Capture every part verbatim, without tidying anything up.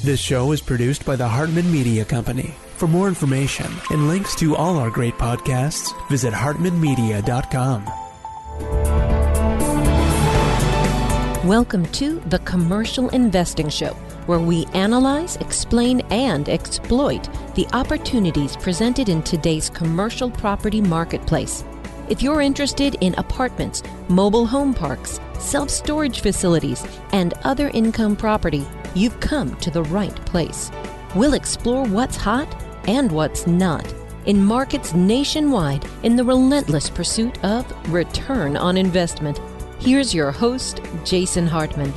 This show is produced by the Hartman Media Company. For more information and links to all our great podcasts, visit hartman media dot com. Welcome to The Commercial Investing Show, where we analyze, explain, and exploit the opportunities presented in today's commercial property marketplace. If you're interested in apartments, mobile home parks, self-storage facilities, and other income property, you've come to the right place. We'll explore what's hot and what's not in markets nationwide in the relentless pursuit of return on investment. Here's your host, Jason Hartman.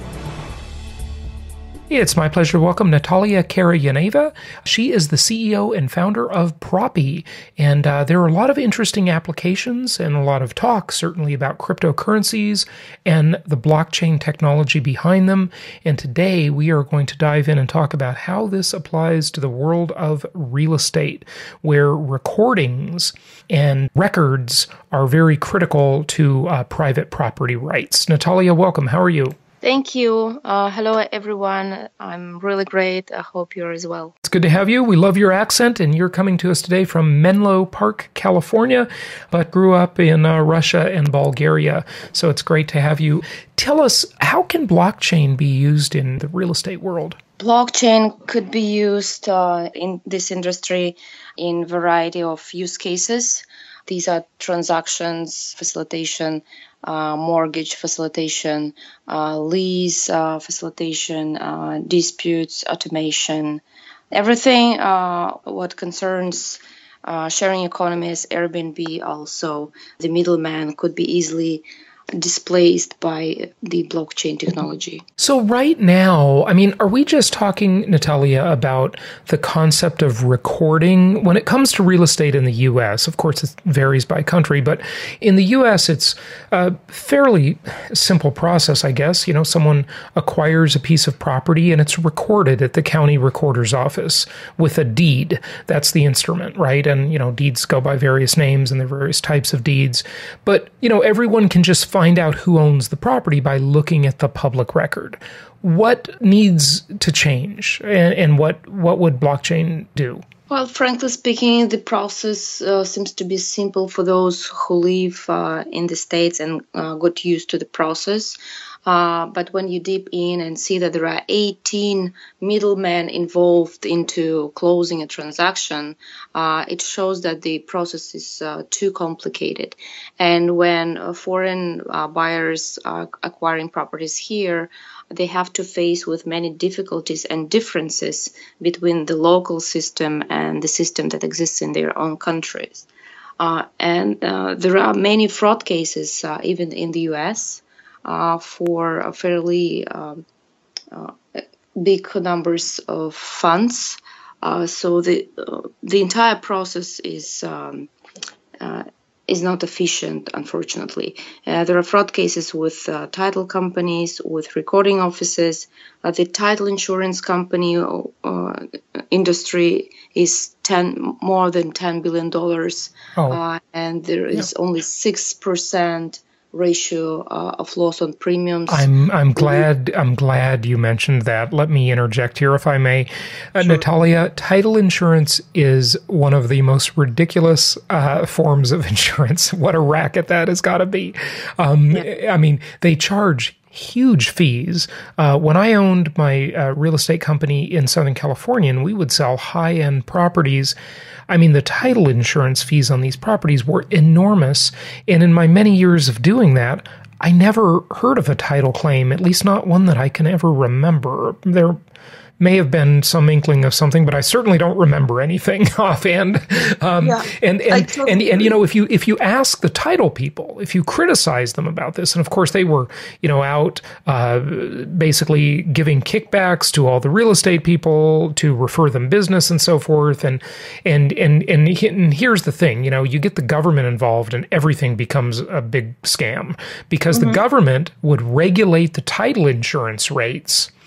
It's my pleasure to welcome Natalia Karayaneva. She is the C E O and founder of Propy, and uh, there are a lot of interesting applications and a lot of talk, certainly about cryptocurrencies and the blockchain technology behind them. And today we are going to dive in and talk about how this applies to the world of real estate, where recordings and records are very critical to uh, private property rights. Natalia, welcome. How are you? Thank you. Uh, hello, everyone. I'm really great. I hope you're as well. It's good to have you. We love your accent, and you're coming to us today from Menlo Park, California, but grew up in uh, Russia and Bulgaria. So it's great to have you. Tell us, how can blockchain be used in the real estate world? Blockchain could be used uh, in this industry in a variety of use cases. These are transactions, facilitation, uh, mortgage facilitation, uh, lease uh, facilitation, uh, disputes, automation, everything uh, what concerns uh, sharing economies, Airbnb also. The middleman could be easily displaced by the blockchain technology. So right now, I mean, are we just talking, Natalia, about the concept of recording? When it comes to real estate in the U S, of course, it varies by country, but in the U S, it's a fairly simple process, I guess. You know, someone acquires a piece of property and it's recorded at the county recorder's office with a deed. That's the instrument, right? And, you know, deeds go by various names and there are various types of deeds. But, you know, everyone can just find out who owns the property by looking at the public record. What needs to change, and, and what what would blockchain do? Well, frankly speaking, the process uh, seems to be simple for those who live uh, in the States and uh, got used to the process. Uh, but when you dip in and see that there are eighteen middlemen involved into closing a transaction, uh, it shows that the process is uh, too complicated. And when uh, foreign uh, buyers are acquiring properties here, they have to face with many difficulties and differences between the local system and the system that exists in their own countries. Uh, and uh, there are many fraud cases, uh, even in the U S, Uh, for a fairly um, uh, big numbers of funds. Uh, so the uh, the entire process is um, uh, is not efficient, unfortunately. Uh, there are fraud cases with uh, title companies, with recording offices. Uh, the title insurance company uh, industry is ten more than ten billion dollars, oh. uh, and there is yeah. only six percent ratio uh, of loss on premiums. I'm I'm glad I'm glad you mentioned that. Let me interject here, if I may. Uh, Sure. Natalia, title insurance is one of the most ridiculous uh, forms of insurance. What a racket that has got to be. Um, yeah. I mean, they charge huge fees. Uh, when I owned my uh, real estate company in Southern California, and we would sell high-end properties, I mean, the title insurance fees on these properties were enormous. And in my many years of doing that, I never heard of a title claim, at least not one that I can ever remember. There may have been some inkling of something, but I certainly don't remember anything offhand. Um, yeah, and and, totally and and you know, if you if you ask the title people, if you criticize them about this, and of course they were, you know, out uh, basically giving kickbacks to all the real estate people to refer them business and so forth, and and and and, and here's the thing, you know, you get the government involved and everything becomes a big scam because mm-hmm. the government would regulate the title insurance rates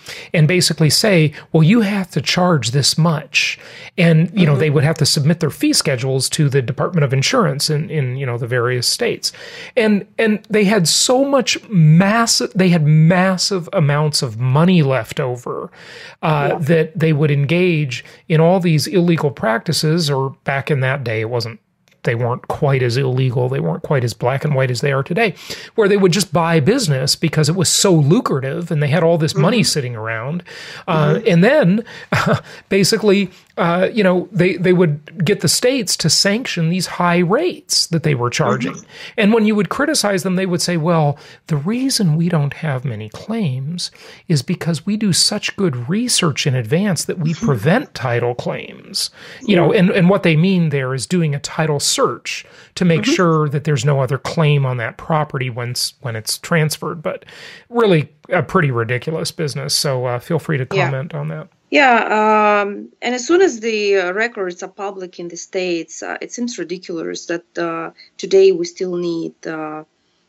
and basically say, well, you have to charge this much. And, you know, mm-hmm. they would have to submit their fee schedules to the Department of Insurance in, in, you know, the various states. And, and they had so much massive, they had massive amounts of money left over, uh, yeah. that they would engage in all these illegal practices, or back in that day, it wasn't, they weren't quite as illegal, they weren't quite as black and white as they are today, where they would just buy business because it was so lucrative and they had all this mm-hmm. money sitting around. Uh, mm-hmm. And then uh, basically, uh, you know, they, they would get the states to sanction these high rates that they were charging. Mm-hmm. And when you would criticize them, they would say, well, the reason we don't have many claims is because we do such good research in advance that we prevent title claims. You know, and, and what they mean there is doing a title search to make mm-hmm. sure that there's no other claim on that property when, when it's transferred. But really a pretty ridiculous business. So uh, feel free to comment yeah. on that. Yeah, um, and as soon as the uh, records are public in the States, uh, it seems ridiculous that uh, today we still need uh,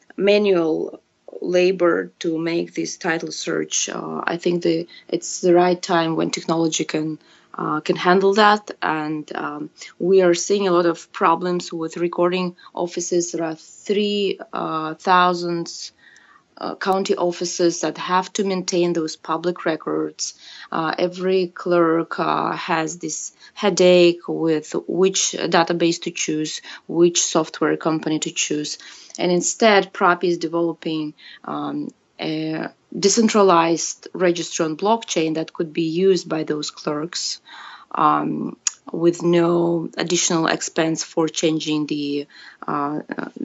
manual labor to make this title search. Uh, I think the it's the right time when technology can uh, can handle that, and um, we are seeing a lot of problems with recording offices. There are three uh, thousands. Uh, county offices that have to maintain those public records. Uh, every clerk uh, has this headache with which database to choose, which software company to choose. And instead, Propi is developing um, a decentralized registry on blockchain that could be used by those clerks um, with no additional expense for changing the uh,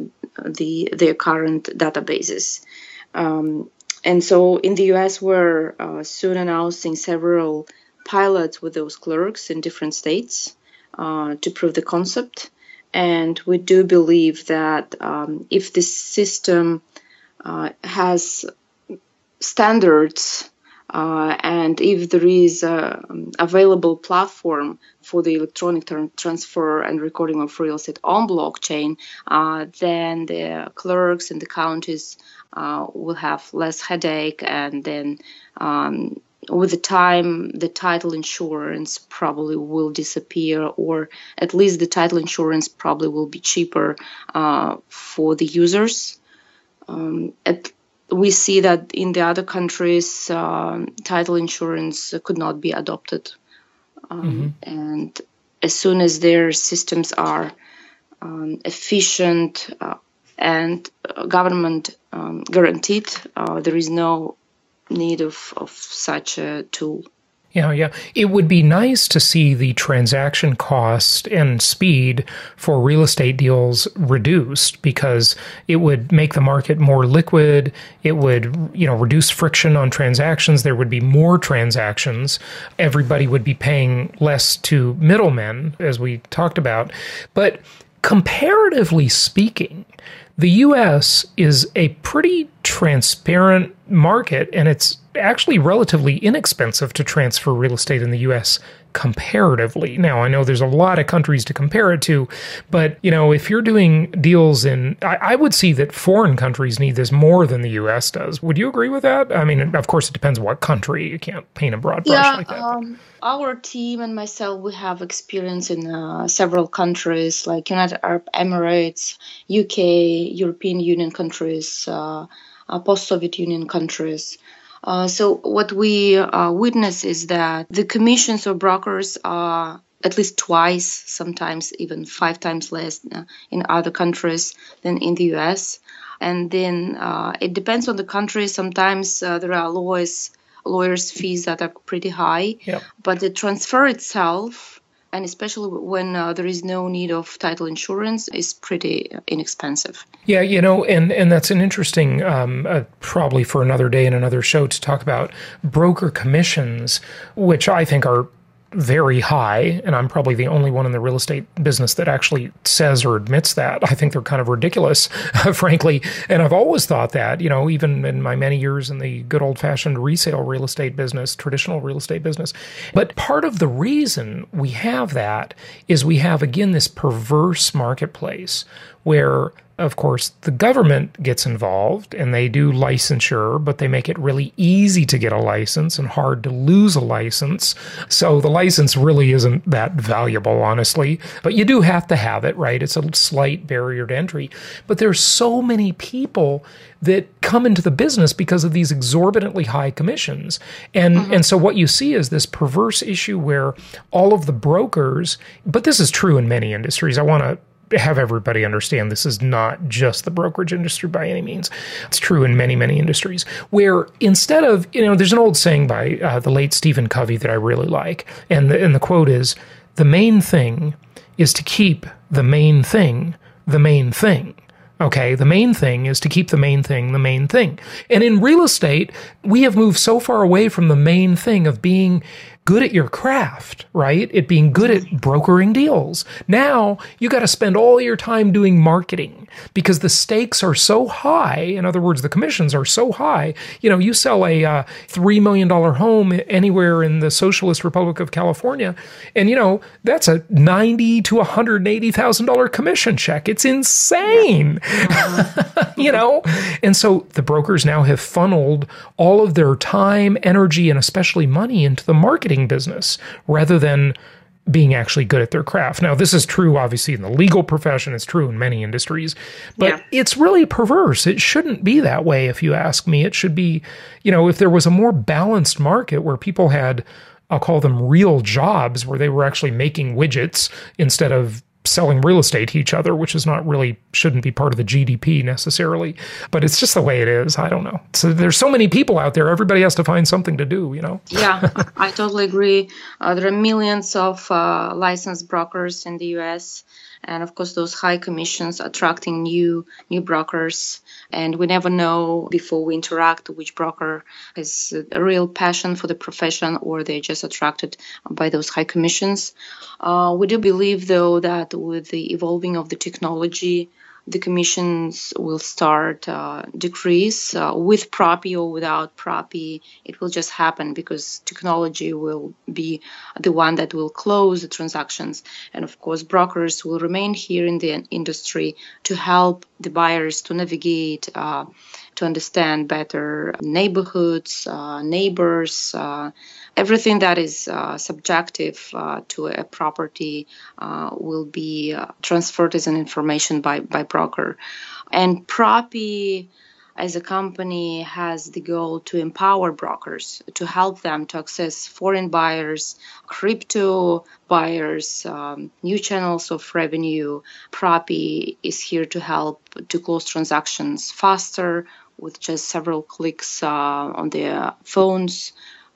the their current databases. Um, and so in the U S, we're uh, soon announcing several pilots with those clerks in different states uh, to prove the concept. And we do believe that um, if this system uh, has standards uh, and if there is an available platform for the electronic tra- transfer and recording of real estate on blockchain, uh, then the clerks in the counties Uh, will have less headache, and then um, with the time, the title insurance probably will disappear, or at least the title insurance probably will be cheaper uh, for the users. Um, at, we see that in the other countries, uh, title insurance could not be adopted. Um, mm-hmm. And as soon as their systems are um, efficient uh, and uh, government um, guaranteed, uh, there is no need of, of such a tool. Yeah, yeah. It would be nice to see the transaction cost and speed for real estate deals reduced, because it would make the market more liquid. It would, you know, reduce friction on transactions. There would be more transactions. Everybody would be paying less to middlemen, as we talked about. But comparatively speaking, the U S is a pretty transparent market, and it's actually relatively inexpensive to transfer real estate in the U S comparatively. Now, I know there's a lot of countries to compare it to, but, you know, if you're doing deals in, I, I would see that foreign countries need this more than the U S does. Would you agree with that? I mean, of course, it depends what country. You can't paint a broad brush yeah, like that. Um, our team and myself, we have experience in uh, several countries like United Arab Emirates, U K, European Union countries, uh, uh, post-Soviet Union countries. Uh, so what we uh, witness is that the commissions of brokers are at least twice, sometimes even five times less uh, in other countries than in the U S. And then uh, it depends on the country. Sometimes uh, there are lawyers, lawyers' fees that are pretty high, yep. but the transfer itself, and especially when uh, there is no need of title insurance, is pretty inexpensive. Yeah, you know, and, and that's an interesting, um, uh, probably for another day and another show to talk about broker commissions, which I think are very high, and I'm probably the only one in the real estate business that actually says or admits that. I think they're kind of ridiculous, frankly. And I've always thought that, you know, even in my many years in the good old-fashioned resale real estate business, traditional real estate business. But part of the reason we have that is we have, again, this perverse marketplace where of course, the government gets involved and they do licensure, but they make it really easy to get a license and hard to lose a license. So the license really isn't that valuable, honestly, but you do have to have it, right? It's a slight barrier to entry. But there's so many people that come into the business because of these exorbitantly high commissions. And mm-hmm. and so what you see is this perverse issue where all of the brokers, but this is true in many industries. I want to have everybody understand this is not just the brokerage industry by any means. It's true in many, many industries where instead of, you know, there's an old saying by uh, the late Stephen Covey that I really like. And the, and the quote is, the main thing is to keep the main thing the main thing. Okay, the main thing is to keep the main thing the main thing. And in real estate, we have moved so far away from the main thing of being good at your craft, right? It being good at brokering deals. Now you got to spend all your time doing marketing because the stakes are so high. In other words, the commissions are so high. You know, you sell a uh, three million dollars home anywhere in the Socialist Republic of California, and you know, that's a ninety thousand to one hundred eighty thousand dollars commission check. It's insane. Uh-huh. You know? And so the brokers now have funneled all of their time, energy, and especially money into the marketing business rather than being actually good at their craft. Now, this is true, obviously, in the legal profession. It's true in many industries, but yeah. It's really perverse. It shouldn't be that way, if you ask me. It should be, you know, if there was a more balanced market where people had, I'll call them real jobs, where they were actually making widgets instead of selling real estate to each other, which is not really, shouldn't be part of the G D P necessarily, but it's just the way it is. I don't know. So there's so many people out there. Everybody has to find something to do, you know? Yeah, I totally agree. Uh, there are millions of uh, licensed brokers in the U S, and of course, those high commissions attracting new new brokers. And we never know before we interact which broker has a real passion for the profession or they're just attracted by those high commissions. Uh, we do believe, though, that with the evolving of the technology, the commissions will start uh, decrease uh, with property or without property. It will just happen because technology will be the one that will close the transactions. And of course, brokers will remain here in the industry to help the buyers to navigate, uh, to understand better neighborhoods, uh, neighbors, uh, everything that is uh, subjective uh, to a property uh, will be uh, transferred as an information by, by broker. And Propy as a company has the goal to empower brokers, to help them to access foreign buyers, crypto buyers, um, new channels of revenue. Propy is here to help to close transactions faster with just several clicks uh, on their phones.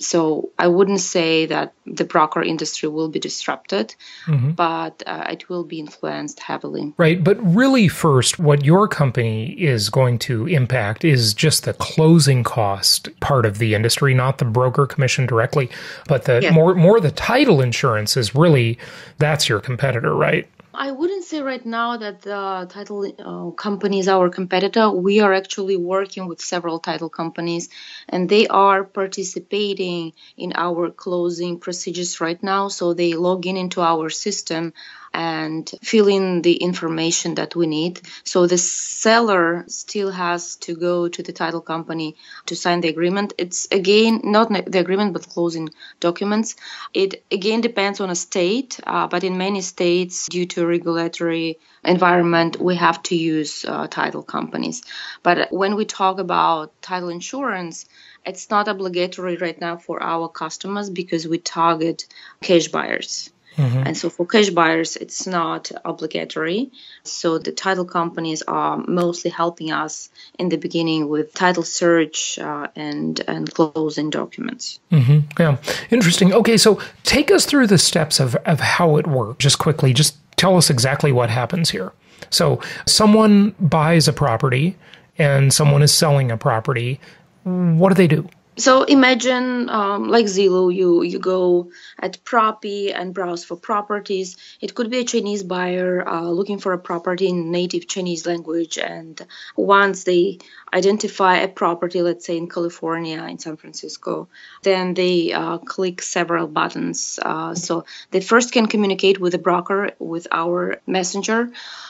So I wouldn't say that the broker industry will be disrupted, mm-hmm. but uh, it will be influenced heavily. Right. But really first, what your company is going to impact is just the closing cost part of the industry, not the broker commission directly, but the yeah. more, more the title insurance is really, that's your competitor, right? I wouldn't say right now that the title uh, company is our competitor. We are actually working with several title companies, and they are participating in our closing procedures right now. So they log in into our system and fill in the information that we need. So the seller still has to go to the title company to sign the agreement. It's, again, not the agreement, but closing documents. It, again, depends on a state, uh, but in many states, due to regulatory environment, we have to use uh, title companies. But when we talk about title insurance, it's not obligatory right now for our customers because we target cash buyers. Mm-hmm. And so for cash buyers, it's not obligatory. So the title companies are mostly helping us in the beginning with title search uh, and, and closing documents. Mm-hmm. Yeah, interesting. Okay, so take us through the steps of, of how it works. Just quickly, just tell us exactly what happens here. So someone buys a property and someone is selling a property. What do they do? So imagine, um, like Zillow, you, you go at Propy and browse for properties. It could be a Chinese buyer uh, looking for a property in native Chinese language. And once they identify a property, let's say in California, in San Francisco, then they uh, click several buttons. Uh, so they first can communicate with the broker, with our messenger.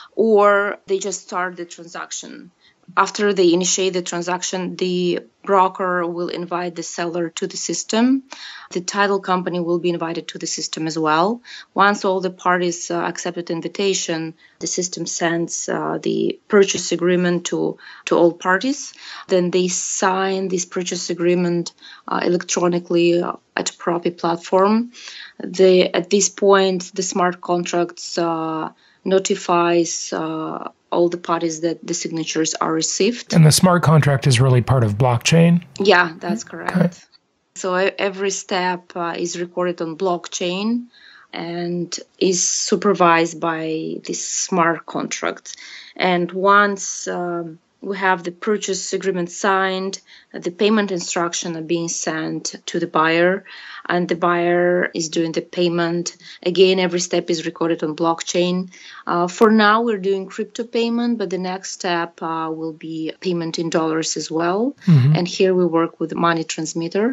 or they just start the transaction. After they initiate the transaction, the broker will invite the seller to the system. The title company will be invited to the system as well. Once all the parties uh, accepted the invitation, the system sends uh, the purchase agreement to, to all parties. Then they sign this purchase agreement uh, electronically uh, at a Propy platform. They, at this point, the smart contracts uh, notifies uh, all the parties that the signatures are received. And the smart contract is really part of blockchain? Yeah, that's correct. Okay. So every step uh, is recorded on blockchain and is supervised by this smart contract. And once um, we have the purchase agreement signed, the payment instructions are being sent to the buyer, and the buyer is doing the payment. Again, every step is recorded on blockchain. Uh, for now, we're doing crypto payment, but the next step uh, will be payment in dollars as well. Mm-hmm. And here we work with the money transmitter.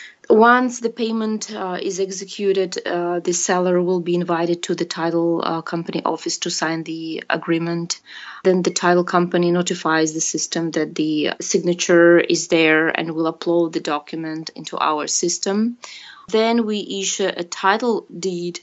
Once the payment uh, is executed, uh, the seller will be invited to the title uh, company office to sign the agreement. Then the title company notifies the system that the signature is there and will upload the document into our system. Then we issue a title deed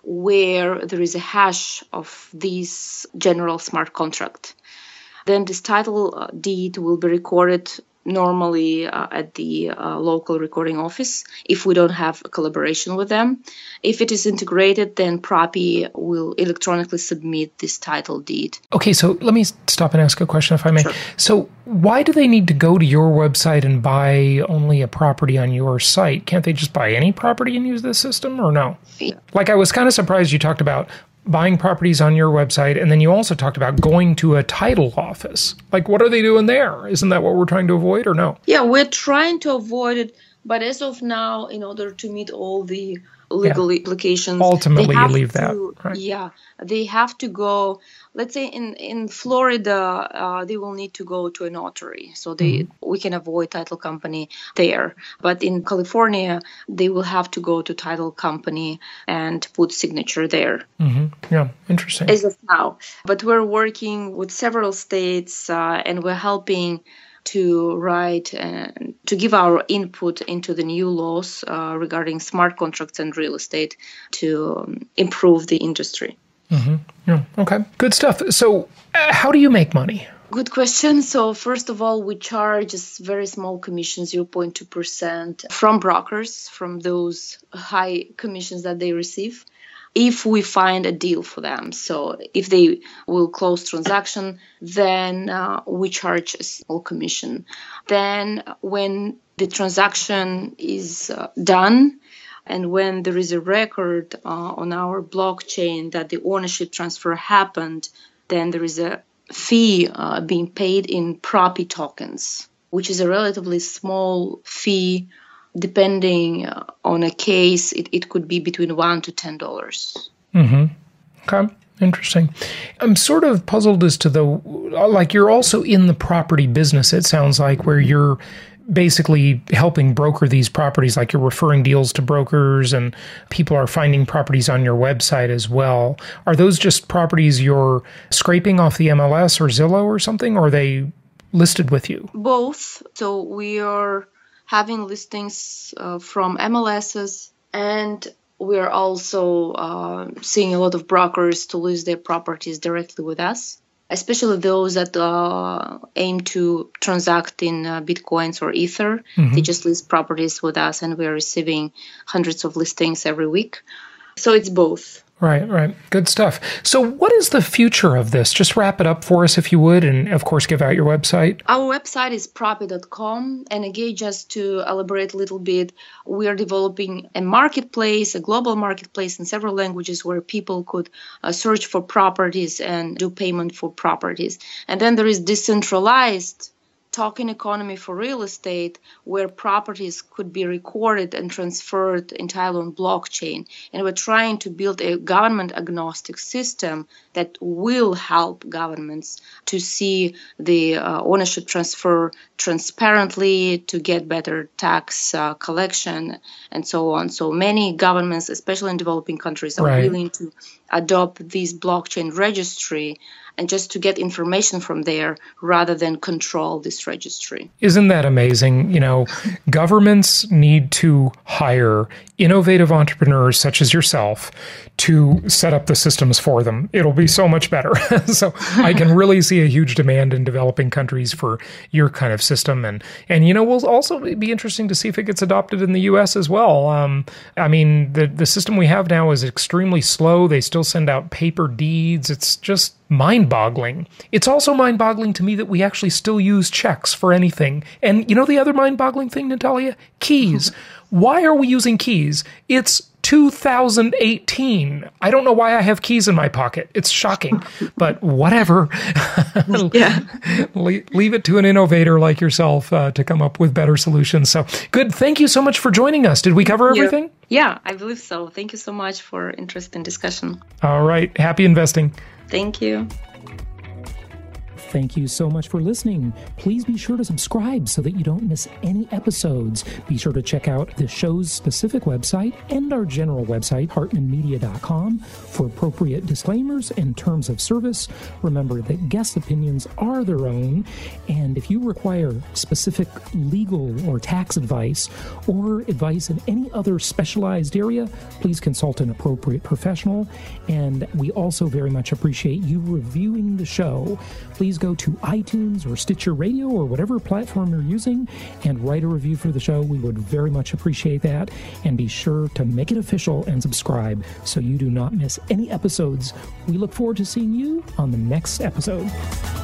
where there is a hash of this general smart contract. Then this title deed will be recorded normally uh, at the uh, local recording office if we don't have a collaboration with them. If it is integrated, then Propy will electronically submit this title deed. Okay, so let me stop and ask a question if I may. Sure. So why do they need to go to your website and buy only a property on your site? Can't they just buy any property and use this system, or no? Yeah. Like, I was kind of surprised you talked about buying properties on your website, and then you also talked about going to a title office. Like, what are they doing there? Isn't that what we're trying to avoid, or no? Yeah, we're trying to avoid it, but as of now, in order to meet all the legal yeah. implications, ultimately you leave to, that. Right? Yeah, they have to go. Let's say in in Florida, uh, they will need to go to a notary, so they mm-hmm. we can avoid title company there. But in California, they will have to go to title company and put signature there. Mm-hmm. Yeah, interesting. As of now, but we're working with several states, uh, and we're helping to write and to give our input into the new laws uh, regarding smart contracts and real estate to um, improve the industry. Mm-hmm. Yeah. Okay. Good stuff. So uh, how do you make money? Good question. So first of all, we charge a very small commission, zero point two percent from brokers, from those high commissions that they receive, if we find a deal for them. So if they will close transaction, then uh, we charge a small commission. Then when the transaction is uh, done, and when there is a record uh, on our blockchain that the ownership transfer happened, then there is a fee uh, being paid in Propy tokens, which is a relatively small fee. Depending uh, on a case, it, it could be between one to ten dollars. Mm-hmm. Okay, interesting. I'm sort of puzzled as to the, like, you're also in the property business, it sounds like, where you're basically helping broker these properties, like you're referring deals to brokers and people are finding properties on your website as well. Are those just properties you're scraping off the M L S or Zillow or something, or are they listed with you? Both. So we are having listings uh, from M L Ss, and we're also uh, seeing a lot of brokers to list their properties directly with us, especially those that uh, aim to transact in uh, Bitcoins or Ether. Mm-hmm. They just list properties with us, and we're receiving hundreds of listings every week. So it's both. Right, right. Good stuff. So what is the future of this? Just wrap it up for us, if you would, and of course, give out your website. Our website is propy dot com. And again, just to elaborate a little bit, we are developing a marketplace, a global marketplace in several languages where people could uh, search for properties and do payment for properties. And then there is decentralized token economy for real estate, where properties could be recorded and transferred entirely on blockchain. And we're trying to build a government agnostic system that will help governments to see the uh, ownership transfer transparently, to get better tax uh, collection, and so on. So many governments, especially in developing countries, are right. willing to adopt this blockchain registry and just to get information from there rather than control this registry. Isn't that amazing? You know, governments need to hire innovative entrepreneurs such as yourself to set up the systems for them. It'll be so much better. So I can really see a huge demand in developing countries for your kind of system. And, and you know, we'll also be interesting to see if it gets adopted in the U S as well. Um, I mean, the, the system we have now is extremely slow. They still send out paper deeds. It's just mind-boggling. It's also mind-boggling to me that we actually still use checks for anything. And you know the other mind-boggling thing, Natalia? Keys. Why are we using keys? It's two thousand eighteen. I don't know why I have keys in my pocket. It's shocking, but whatever. Yeah. Leave it to an innovator like yourself uh, to come up with better solutions. So good. Thank you so much for joining us. Did we cover everything? Yeah, I believe so. Thank you so much for interesting discussion. All right. Happy investing. Thank you. Thank you so much for listening. Please be sure to subscribe so that you don't miss any episodes. Be sure to check out the show's specific website and our general website, hartman media dot com, for appropriate disclaimers and terms of service. Remember that guest opinions are their own, and if you require specific legal or tax advice or advice in any other specialized area, please consult an appropriate professional. And we also very much appreciate you reviewing the show. Please go to iTunes or Stitcher Radio or whatever platform you're using and write a review for the show. We would very much appreciate that. And be sure to make it official and subscribe so you do not miss any episodes. We look forward to seeing you on the next episode.